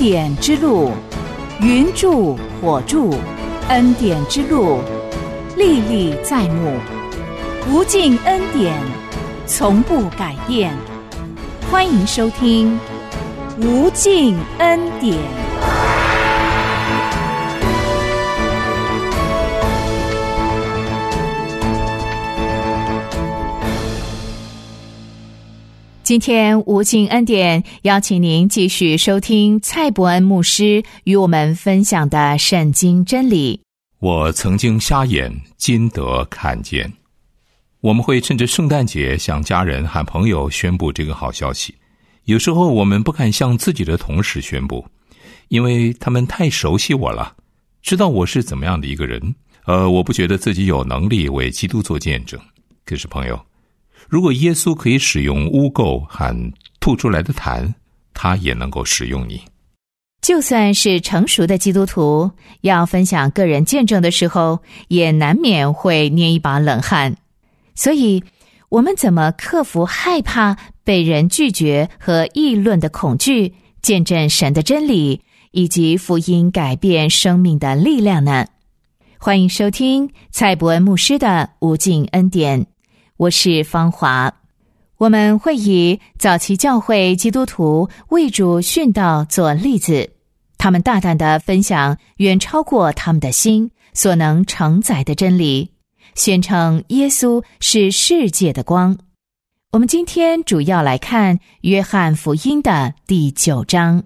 典之路，云柱火柱，恩典之路，历历在目，无尽恩典，从不改变。欢迎收听无尽恩典。今天无尽恩典邀请您继续收听蔡伯恩牧师与我们分享的圣经真理。 我曾经瞎眼，今得看见。我们会趁着圣诞节向家人和朋友宣布这个好消息。有时候我们不敢向自己的同事宣布，因为他们太熟悉我了，知道我是怎么样的一个人。我不觉得自己有能力为基督做见证。可是朋友，如果耶稣可以使用污垢和吐出来的痰，他也能够使用你。 就算是成熟的基督徒，要分享个人见证的时候，也难免会捏一把冷汗。所以我们怎么克服害怕被人拒绝和议论的恐惧，见证神的真理，以及福音改变生命的力量呢？欢迎收听蔡伯恩牧师的无尽恩典，我是芳华。我们会以早期教会基督徒为主殉道做例子，他们大胆地分享远超过他们的心所能承载的真理，宣称耶稣是世界的光。我们今天主要来看约翰福音的第9章。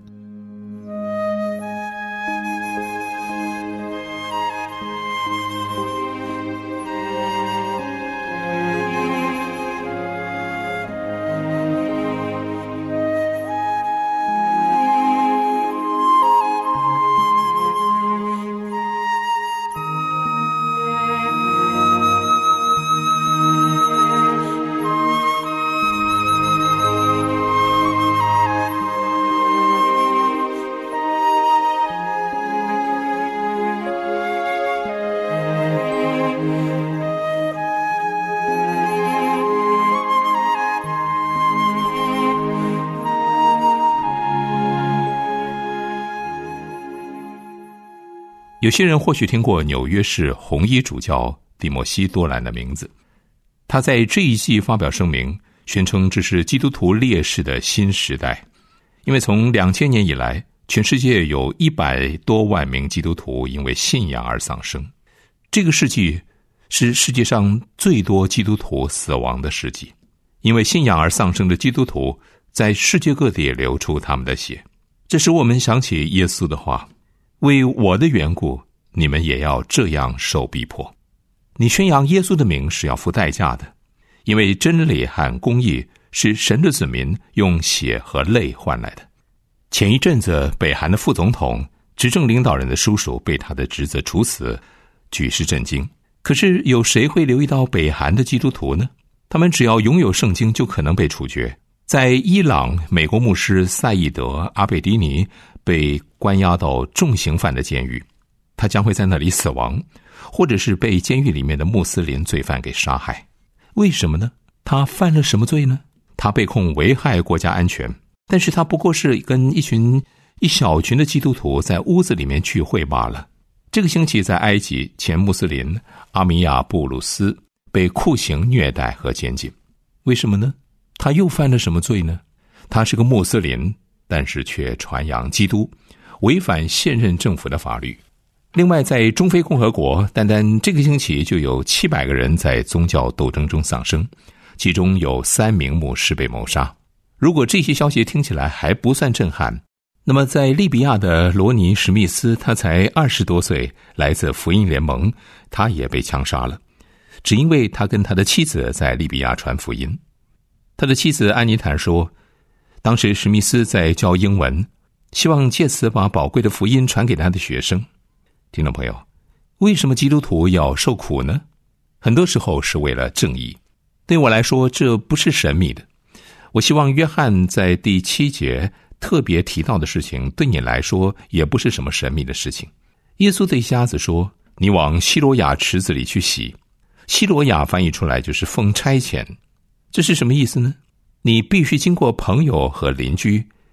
有些人或许听过纽约市红衣主教蒂莫西·多兰的名字，他在这一季发表声明，宣称这是基督徒烈士的新时代。因为从2000年以来，全世界有100多万名基督徒因为信仰而丧生。这个世纪是世界上最多基督徒死亡的世纪，因为信仰而丧生的基督徒在世界各地流出他们的血。这使我们想起耶稣的话，为我的缘故，你们也要这样受逼迫。你宣扬耶稣的名是要付代价的，因为真理和公义是神的子民用血和泪换来的。前一阵子，北韩的副总统、执政领导人的叔叔被他的侄子处死，举世震惊。可是有谁会留意到北韩的基督徒呢？他们只要拥有圣经就可能被处决。在伊朗，美国牧师赛义德·阿贝迪尼被关押到重刑犯的监狱，他将会在那里死亡，或者是被监狱里面的穆斯林罪犯给杀害。为什么呢？他犯了什么罪呢？他被控危害国家安全，但是他不过是跟一小群的基督徒在屋子里面聚会罢了。这个星期在埃及，前穆斯林阿米亚布鲁斯被酷刑虐待和监禁。为什么呢？他又犯了什么罪呢？他是个穆斯林，但是却传扬基督，违反现任政府的法律。另外，在中非共和国，单单这个星期就有700个人在宗教斗争中丧生，其中有3名牧师被谋杀。如果这些消息听起来还不算震撼，那么在利比亚的罗尼·史密斯，他才20多岁，来自福音联盟，他也被枪杀了，只因为他跟他的妻子在利比亚传福音。他的妻子安妮塔说，当时史密斯在教英文，希望借此把宝贵的福音传给他的学生。听众朋友，为什么基督徒要受苦呢？很多时候是为了正义。对我来说，这不是神秘的。我希望约翰在第7节特别提到的事情，对你来说也不是什么神秘的事情。耶稣对瞎子说，你往西罗亚池子里去洗。西罗亚翻译出来就是奉差遣。这是什么意思呢？你必须经过朋友和邻居，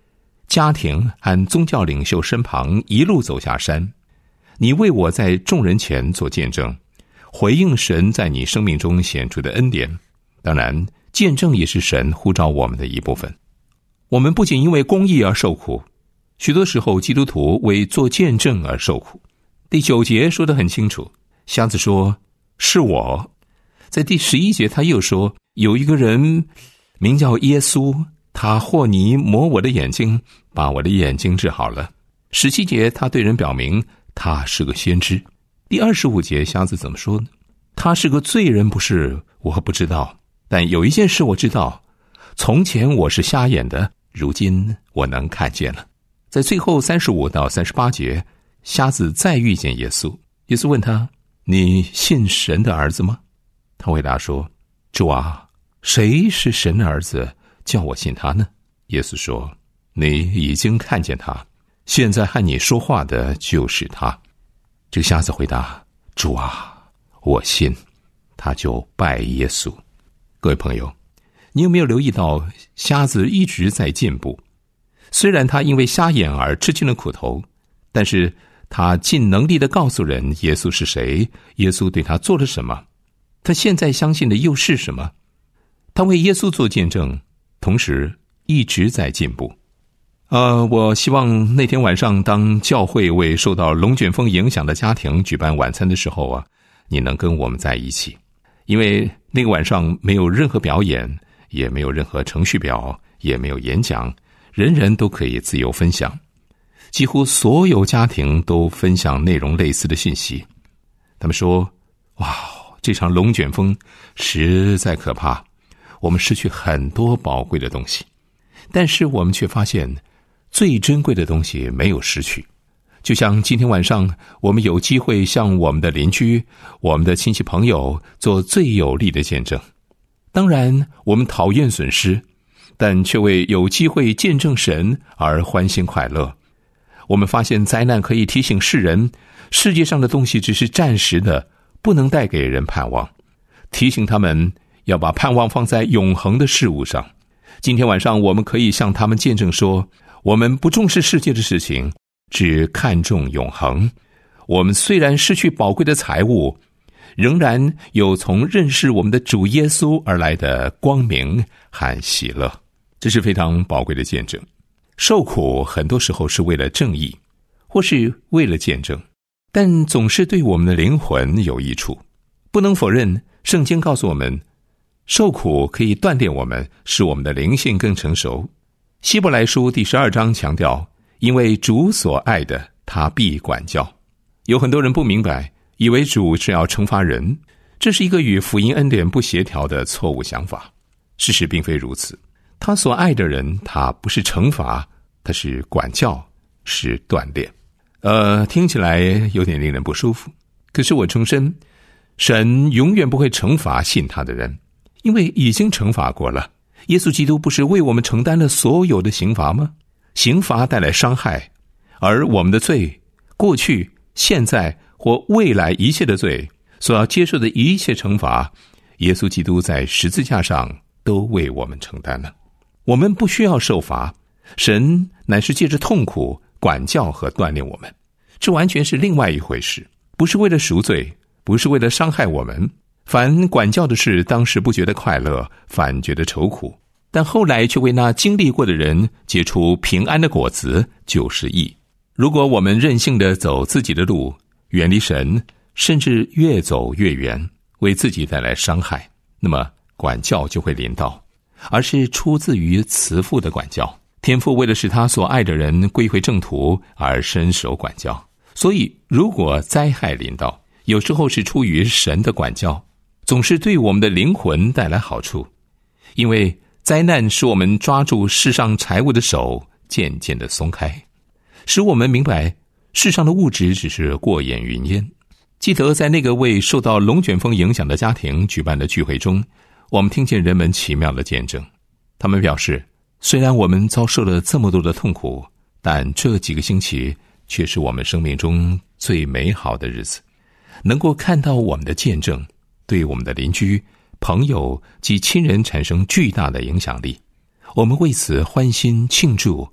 家庭和宗教领袖身旁一路走下山，你为我在众人前做见证，回应神在你生命中显出的恩典。当然，见证也是神呼召我们的一部分。我们不仅因为公义而受苦，许多时候基督徒为做见证而受苦。第9节说得很清楚，瞎子说是我。在第11节他又说，有一个人名叫耶稣，他和泥抹我的眼睛，把我的眼睛治好了。17节他对人表明他是个先知。第25节瞎子怎么说呢？他是个罪人不是，我不知道，但有一件事我知道，从前我是瞎眼的，如今我能看见了。在最后35到38节，瞎子再遇见耶稣，耶稣问他，你信神的儿子吗？他回答说，主啊，谁是神的儿子，叫我信他呢？耶稣说，你已经看见他，现在和你说话的就是他。这个瞎子回答，主啊，我信。他就拜耶稣。各位朋友，你有没有留意到瞎子一直在进步？虽然他因为瞎眼而吃尽了苦头，但是他尽能力地告诉人耶稣是谁，耶稣对他做了什么，他现在相信的又是什么。他为耶稣做见证，同时一直在进步。我希望那天晚上当教会为受到龙卷风影响的家庭举办晚餐的时候你能跟我们在一起。因为那个晚上没有任何表演，也没有任何程序表，也没有演讲，人人都可以自由分享。几乎所有家庭都分享内容类似的信息。他们说，哇，这场龙卷风实在可怕，我们失去很多宝贵的东西，但是我们却发现最珍贵的东西没有失去。就像今天晚上我们有机会向我们的邻居、我们的亲戚朋友做最有力的见证。当然我们讨厌损失，但却为有机会见证神而欢欣快乐。我们发现灾难可以提醒世人，世界上的东西只是暂时的，不能带给人盼望，提醒他们要把盼望放在永恒的事物上。今天晚上我们可以向他们见证说，我们不重视世界的事情，只看重永恒。我们虽然失去宝贵的财物，仍然有从认识我们的主耶稣而来的光明和喜乐。这是非常宝贵的见证。受苦很多时候是为了正义，或是为了见证，但总是对我们的灵魂有益处。不能否认，圣经告诉我们，受苦可以锻炼我们，使我们的灵性更成熟。希伯来书第12章强调，因为主所爱的，他必管教。有很多人不明白，以为主是要惩罚人，这是一个与福音恩典不协调的错误想法。事实并非如此，他所爱的人，他不是惩罚，他是管教，是锻炼。听起来有点令人不舒服。可是我重申，神永远不会惩罚信他的人，因为已经惩罚过了。耶稣基督不是为我们承担了所有的刑罚吗？刑罚带来伤害，而我们的罪，过去、现在或未来一切的罪，所要接受的一切惩罚，耶稣基督在十字架上都为我们承担了。我们不需要受罚，神乃是借着痛苦管教和锻炼我们，这完全是另外一回事，不是为了赎罪，不是为了伤害我们。凡管教的事，当时不觉得快乐，反觉得愁苦，但后来却为那经历过的人结出平安的果子，就是义。如果我们任性地走自己的路，远离神，甚至越走越远，为自己带来伤害，那么管教就会临到，而是出自于慈父的管教。天父为了使他所爱的人归回正途而伸手管教，所以如果灾害临到，有时候是出于神的管教，总是对我们的灵魂带来好处。因为灾难使我们抓住世上财物的手渐渐地松开，使我们明白世上的物质只是过眼云烟。记得在那个为受到龙卷风影响的家庭举办的聚会中，我们听见人们奇妙的见证。他们表示，虽然我们遭受了这么多的痛苦，但这几个星期却是我们生命中最美好的日子。能够看到我们的见证，对我们的邻居、朋友及亲人产生巨大的影响力，我们为此欢欣庆祝，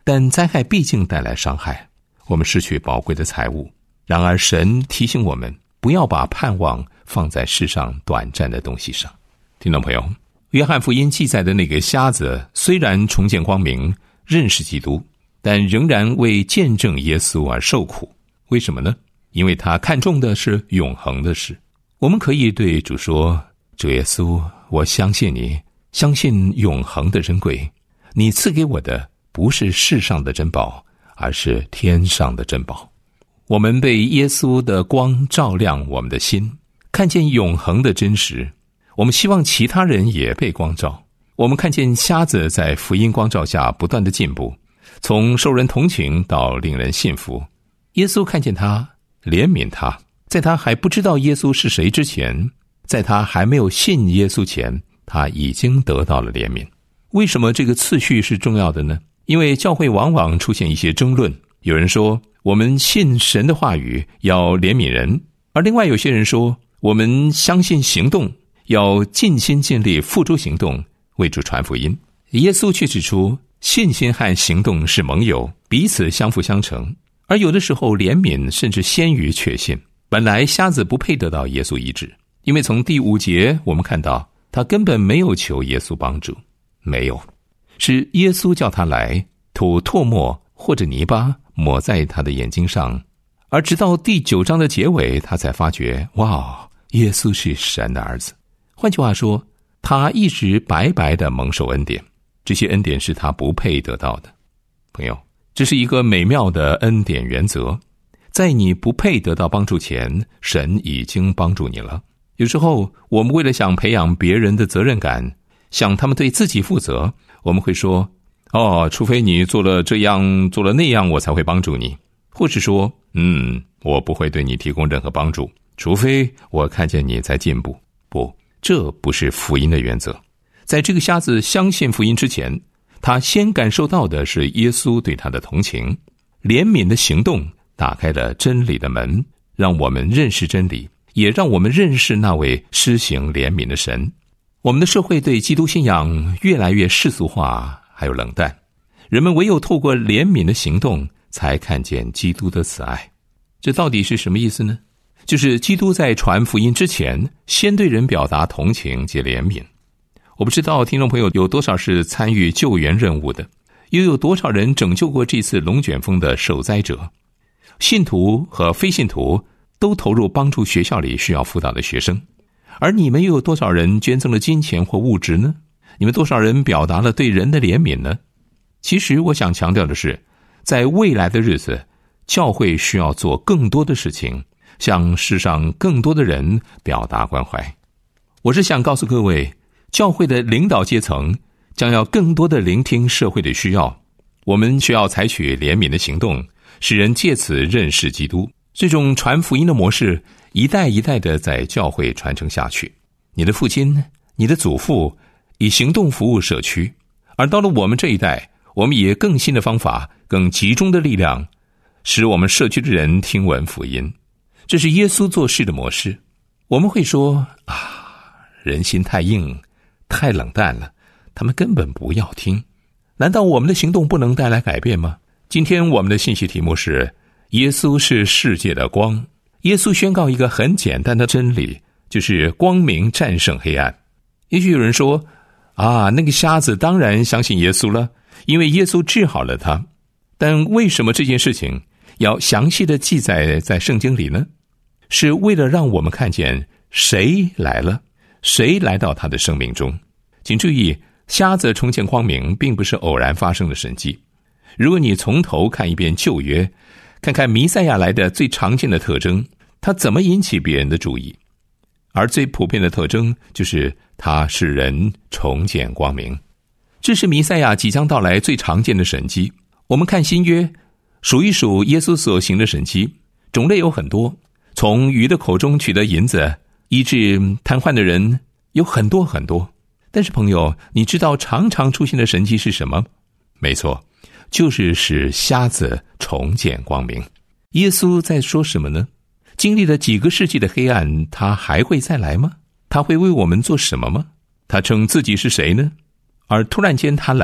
但灾害毕竟带来伤害，我们失去宝贵的财物。然而神提醒我们，不要把盼望放在世上短暂的东西上。听众朋友，约翰福音记载的那个瞎子虽然重见光明，认识基督，但仍然为见证耶稣而受苦。为什么呢？因为他看重的是永恒的事。我们可以对主说，主耶稣，我相信你，相信永恒的珍贵，你赐给我的不是世上的珍宝，而是天上的珍宝。我们被耶稣的光照亮我们的心，看见永恒的真实。我们希望其他人也被光照。我们看见瞎子在福音光照下不断的进步，从受人同情到令人信服。耶稣看见他，怜悯他，在他还不知道耶稣是谁之前，在他还没有信耶稣前，他已经得到了怜悯。为什么这个次序是重要的呢？因为教会往往出现一些争论，有人说我们信神的话语要怜悯人，而另外有些人说我们相信行动，要尽心尽力付诸行动，为主传福音。耶稣却指出，信心和行动是盟友，彼此相辅相成。而有的时候怜悯甚至先于确信。本来瞎子不配得到耶稣医治，因为从第5节我们看到他根本没有求耶稣帮助，没有，是耶稣叫他来吐唾沫或者泥巴抹在他的眼睛上。而直到第9章的结尾，他才发觉，哇，耶稣是神的儿子。换句话说，他一直白白的蒙受恩典，这些恩典是他不配得到的。朋友，这是一个美妙的恩典原则，在你不配得到帮助前，神已经帮助你了。有时候我们为了想培养别人的责任感，想他们对自己负责，我们会说，除非你做了这样做了那样，我才会帮助你。或是说，我不会对你提供任何帮助，除非我看见你在进步。不，这不是福音的原则。在这个瞎子相信福音之前，他先感受到的是耶稣对他的同情，怜悯的行动打开了真理的门，让我们认识真理，也让我们认识那位施行怜悯的神。我们的社会对基督信仰越来越世俗化，还有冷淡，人们唯有透过怜悯的行动才看见基督的慈爱。这到底是什么意思呢？就是基督在传福音之前，先对人表达同情及怜悯。我不知道听众朋友有多少是参与救援任务的，又有多少人拯救过这次龙卷风的受灾者。信徒和非信徒都投入帮助学校里需要辅导的学生，而你们又有多少人捐赠了金钱或物质呢？你们多少人表达了对人的怜悯呢？其实我想强调的是，在未来的日子，教会需要做更多的事情，向世上更多的人表达关怀。我是想告诉各位，教会的领导阶层将要更多的聆听社会的需要，我们需要采取怜悯的行动，使人借此认识基督。这种传福音的模式一代一代的在教会传承下去。你的父亲，你的祖父以行动服务社区，而到了我们这一代，我们以更新的方法，更集中的力量，使我们社区的人听闻福音。这是耶稣做事的模式。我们会说，人心太硬，太冷淡了，他们根本不要听。难道我们的行动不能带来改变吗？今天我们的信息题目是，耶稣是世界的光。耶稣宣告一个很简单的真理，就是光明战胜黑暗。也许有人说，那个瞎子当然相信耶稣了，因为耶稣治好了他。但为什么这件事情要详细的记载在圣经里呢？是为了让我们看见谁来了，谁来到他的生命中。请注意，瞎子重见光明并不是偶然发生的神迹。如果你从头看一遍旧约，看看弥赛亚来的最常见的特征，他怎么引起别人的注意。而最普遍的特征就是他使人重见光明。这是弥赛亚即将到来最常见的神迹。我们看新约，数一数耶稣所行的神迹，种类有很多，从鱼的口中取得银子，医治瘫痪的人，有很多很多。但是朋友，你知道常常出现的神迹是什么？没错，就是使瞎子重见光明。耶稣在说什么呢？经历了几个世纪的黑暗，他还会再来吗？他会为我们做什么吗？他称自己是谁呢？而突然间他来了，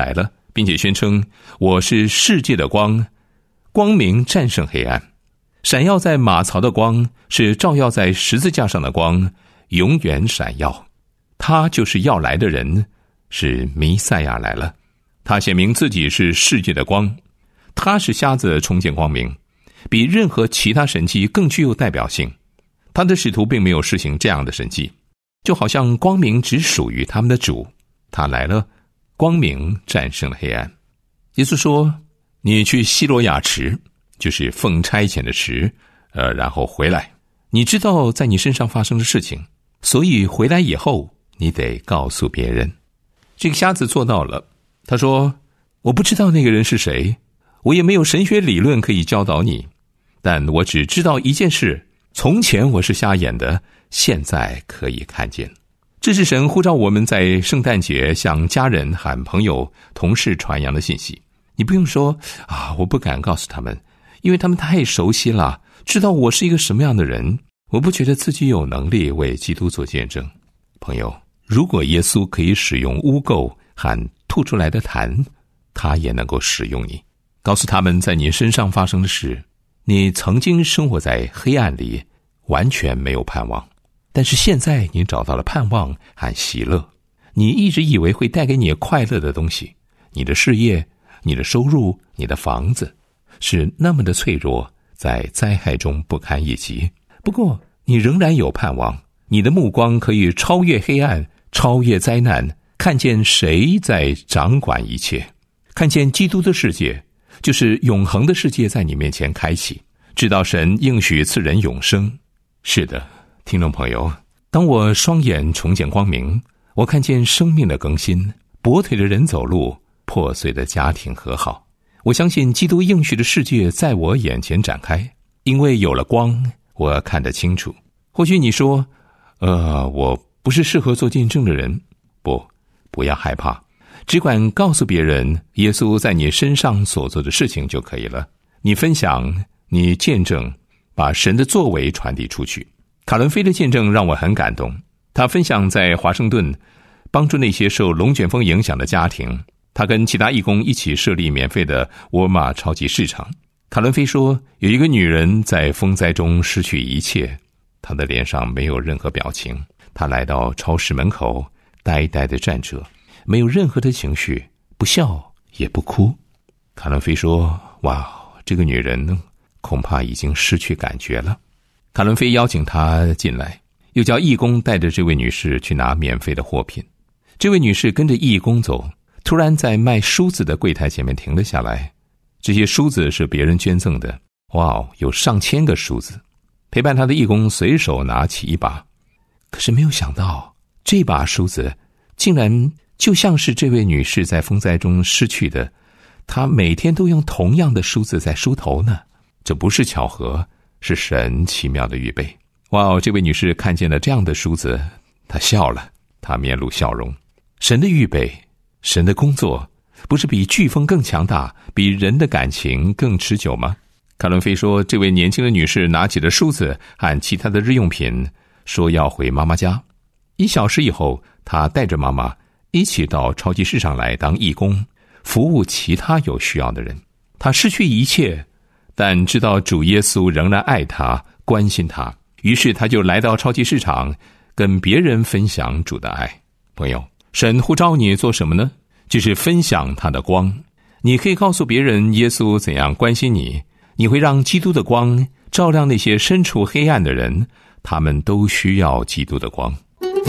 并且宣称我是世界的光，光明战胜黑暗。闪耀在马槽的光是照耀在十字架上的光，永远闪耀。他就是要来的人，是弥赛亚来了。他显明自己是世界的光，他使瞎子重见光明，比任何其他神迹更具有代表性。他的使徒并没有施行这样的神迹，就好像光明只属于他们的主。他来了，光明战胜了黑暗。耶稣说，你去西罗亚池，就是奉差遣的池，然后回来。你知道在你身上发生的事情，所以回来以后你得告诉别人。这个瞎子做到了，他说，我不知道那个人是谁，我也没有神学理论可以教导你，但我只知道一件事，从前我是瞎眼的，现在可以看见。这是神呼召我们在圣诞节向家人和朋友同事传扬的信息。你不用说我不敢告诉他们，因为他们太熟悉了，知道我是一个什么样的人。我不觉得自己有能力为基督做见证。朋友，如果耶稣可以使用污垢和吐出来的痰，他也能够使用你，告诉他们在你身上发生的事。你曾经生活在黑暗里，完全没有盼望，但是现在你找到了盼望和喜乐。你一直以为会带给你快乐的东西，你的事业，你的收入，你的房子，是那么的脆弱，在灾害中不堪一击。不过你仍然有盼望，你的目光可以超越黑暗，超越灾难，看见谁在掌管一切，看见基督的世界，就是永恒的世界在你面前开启，知道神应许赐人永生。是的，听众朋友，当我双眼重见光明，我看见生命的更新，跛腿的人走路，破碎的家庭和好。我相信基督应许的世界在我眼前展开，因为有了光，我看得清楚。或许你说我不是适合做见证的人。不要害怕，只管告诉别人耶稣在你身上所做的事情就可以了。你分享，你见证，把神的作为传递出去。卡伦菲的见证让我很感动，他分享在华盛顿帮助那些受龙卷风影响的家庭，他跟其他义工一起设立免费的沃尔玛超级市场。卡伦菲说，有一个女人在风灾中失去一切，她的脸上没有任何表情，她来到超市门口呆呆地站着，没有任何的情绪，不笑也不哭。卡伦菲说，哇，这个女人恐怕已经失去感觉了。卡伦菲邀请她进来，又叫义工带着这位女士去拿免费的货品。这位女士跟着义工走，突然在卖梳子的柜台前面停了下来。这些梳子是别人捐赠的，哇，有上千个梳子。陪伴她的义工随手拿起一把，可是没有想到，这把梳子竟然就像是这位女士在风灾中失去的，她每天都用同样的梳子在梳头呢。这不是巧合，是神奇妙的预备。哇，这位女士看见了这样的梳子，她笑了，她面露笑容。神的预备，神的工作，不是比飓风更强大，比人的感情更持久吗？卡伦菲说，这位年轻的女士拿起了梳子和其他的日用品，说要回妈妈家。1小时以后，她带着妈妈一起到超级市场来当义工，服务其他有需要的人。她失去一切，但知道主耶稣仍然爱她，关心她，于是她就来到超级市场，跟别人分享主的爱。朋友，神呼召你做什么呢？就是分享他的光。你可以告诉别人耶稣怎样关心你，你会让基督的光照亮那些身处黑暗的人，他们都需要基督的光。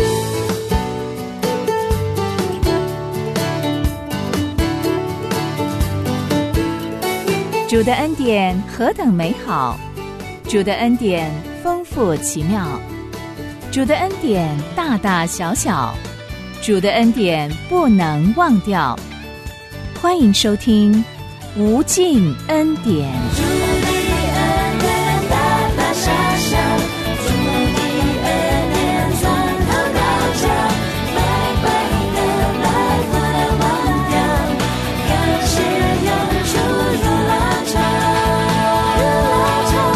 主的恩典何等美好，主的恩典丰富奇妙，主的恩典大大小小，主的恩典不能忘掉。欢迎收听无尽恩典。主的恩典大大小小，主的恩典从头到脚，白白的来不能忘掉，感谢永驻如浪潮，如浪潮。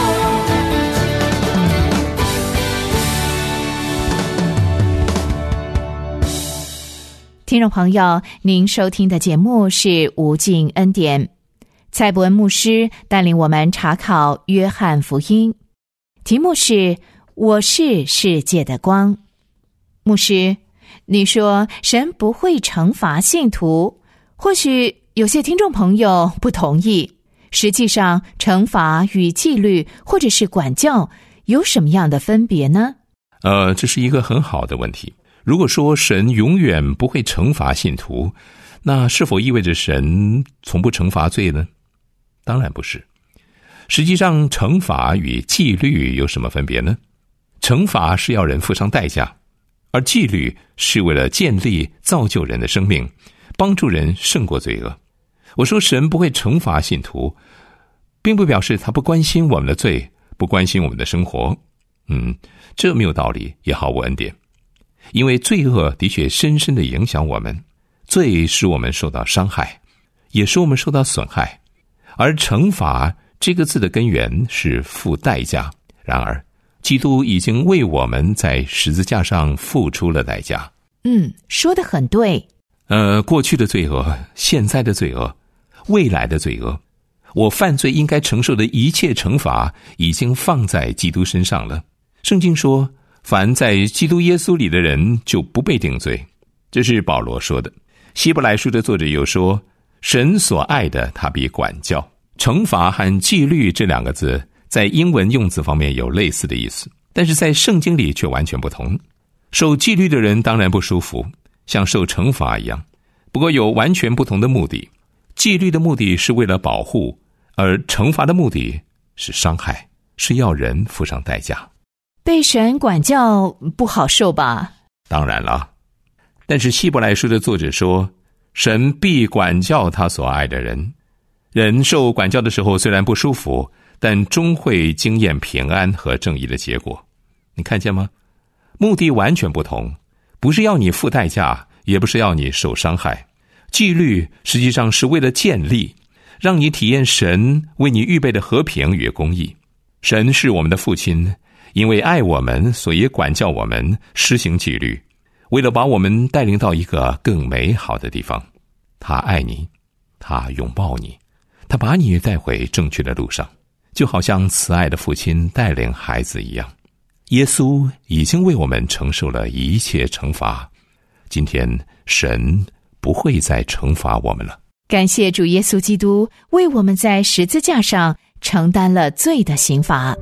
听众朋友，您收听的节目是无尽恩典，蔡伯恩牧师带领我们查考约翰福音，题目是我是世界的光。牧师，你说神不会惩罚信徒，或许有些听众朋友不同意，实际上惩罚与纪律或者是管教有什么样的分别呢？ 这是一个很好的问题。如果说神永远不会惩罚信徒，那是否意味着神从不惩罚罪呢？当然不是。实际上，惩罚与纪律有什么分别呢？惩罚是要人付上代价，而纪律是为了建立造就人的生命，帮助人胜过罪恶。我说神不会惩罚信徒，并不表示他不关心我们的罪，不关心我们的生活。这没有道理，也毫无恩典。因为罪恶的确深深地影响我们，罪使我们受到伤害，也使我们受到损害。而惩罚这个字的根源是付代价，然而基督已经为我们在十字架上付出了代价。 说得很对。 过去的罪恶，现在的罪恶，未来的罪恶，我犯罪应该承受的一切惩罚已经放在基督身上了。圣经说，凡在基督耶稣里的人就不被定罪，这是保罗说的。希伯来书的作者又说，神所爱的他必管教。惩罚和纪律这两个字在英文用字方面有类似的意思，但是在圣经里却完全不同。受纪律的人当然不舒服，像受惩罚一样，不过有完全不同的目的。纪律的目的是为了保护，而惩罚的目的是伤害，是要人付上代价。 被神管教不好受吧？ 当然了，但是希伯来书的作者说，神必管教他所爱的人。人受管教的时候虽然不舒服，但终会经验平安和正义的结果。你看见吗？目的完全不同，不是要你付代价，也不是要你受伤害。纪律实际上是为了建立，让你体验神为你预备的和平与公义。神是我们的父亲，因为爱我们，所以管教我们，施行纪律，为了把我们带领到一个更美好的地方。他爱你，他拥抱你，他把你带回正确的路上，就好像慈爱的父亲带领孩子一样。耶稣已经为我们承受了一切惩罚，今天神不会再惩罚我们了。 感谢主耶稣基督为我们在十字架上承担了罪的刑罚。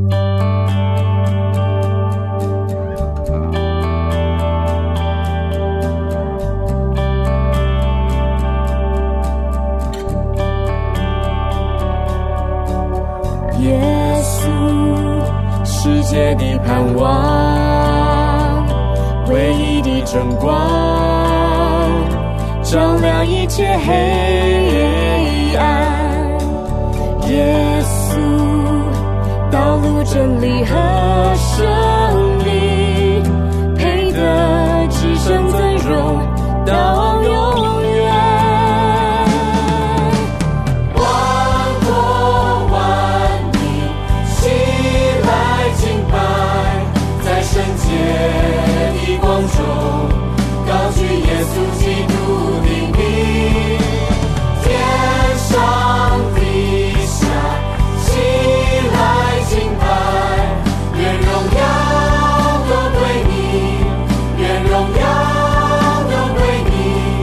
耶稣，世界的盼望，唯一的真光，照亮一切黑暗。耶稣，道路真理和生命，配得至圣尊荣到永远。万国万民起来敬拜，在圣洁的光中高举耶稣基督的名，天上地下起来敬拜，愿荣耀都归你，愿荣耀都归你，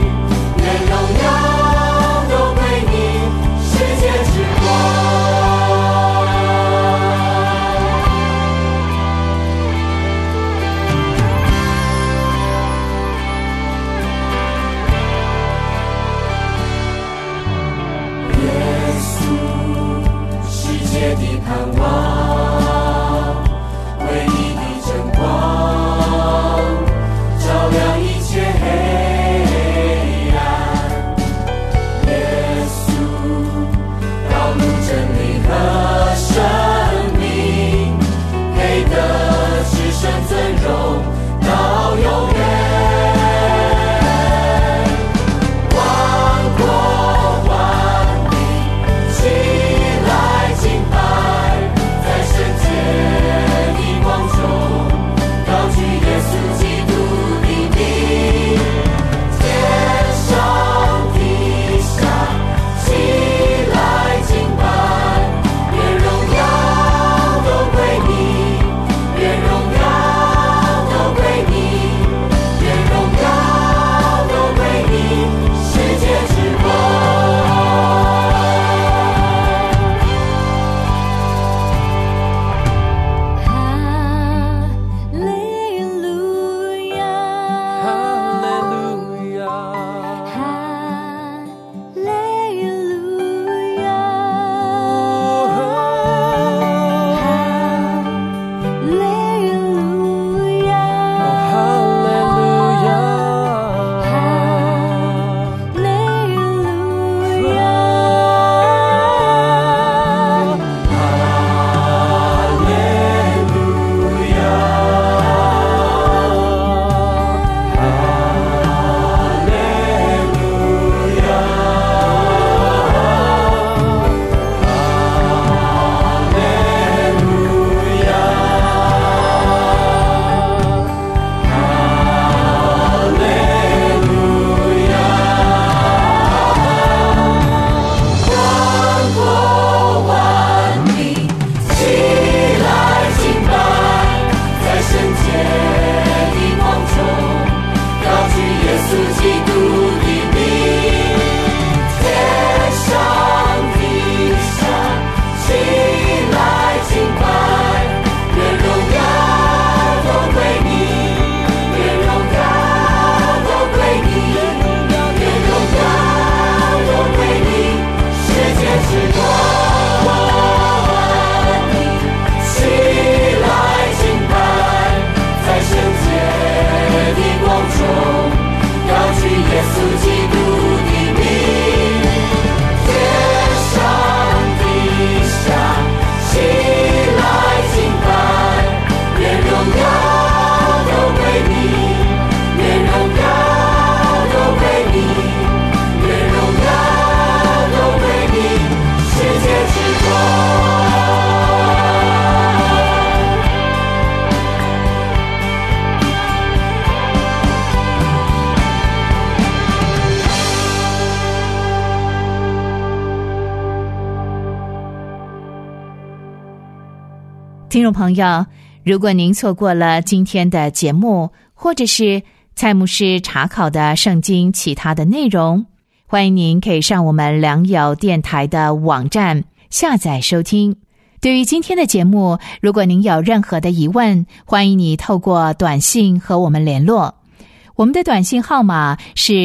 听众朋友，如果您错过了今天的节目，或者是蔡牧师查考的圣经其他的内容，欢迎您可以上我们良友电台的网站下载收听。对于今天的节目，如果您有任何的疑问，欢迎你透过短信和我们联络。我们的短信号码是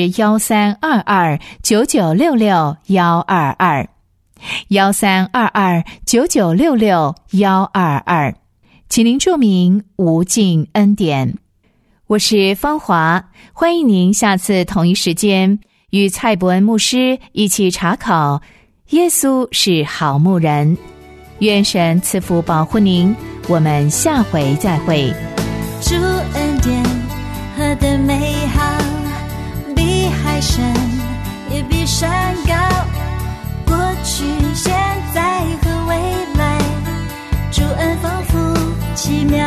1322-9966-122，1322-9966-122，请您注明无尽恩典。我是芳华，欢迎您下次同一时间与蔡伯恩牧师一起查考耶稣是好牧人。愿神赐福保护您，我们下回再会。 主恩典何等美好，比海深也比山高，过去现在和未来，主恩丰富奇妙。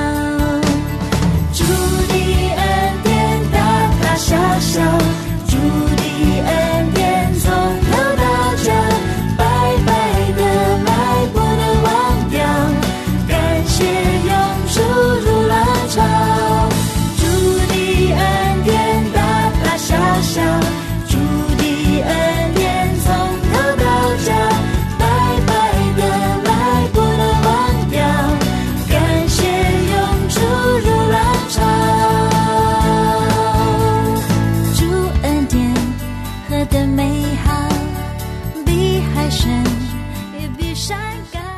主的恩典大大小小，主的恩典从头到脚，白白的来不能忘掉，感谢永驻如浪潮。主的恩典大大小小，主的恩典从头到脚，白白的来不能忘掉，感谢永驻如浪潮。主恩典何等美好，比海深也比山高。